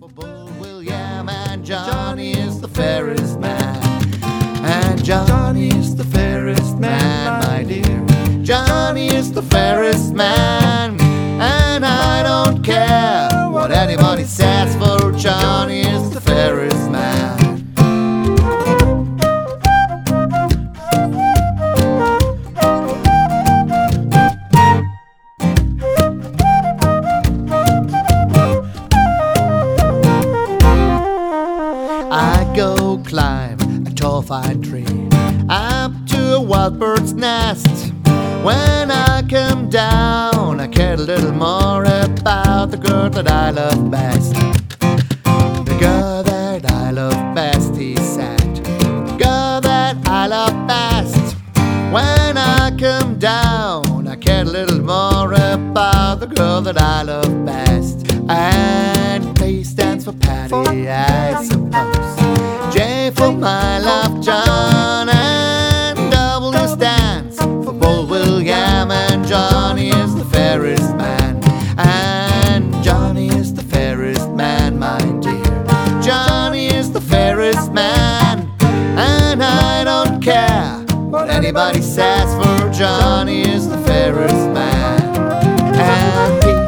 For Bull William and Johnny is the fairest man. And Johnny is the fairest man, my dear. Johnny is the fairest man. And I don't care what anybody says, for Johnny is the fairest man. I go climb a tall fine tree up to a wild bird's nest. When I come down, I care a little more about the girl that I love best. The girl that I love best, he said. The girl that I love best. When I come down, I care a little more about the girl that I love best. And P stands for Patty, I suppose. J for my love, John. And W stands for Bull William. And Johnny is the fairest man. And Johnny is the fairest man, my dear. Johnny is the fairest man. And I don't care what anybody says, for Johnny is the fairest man. And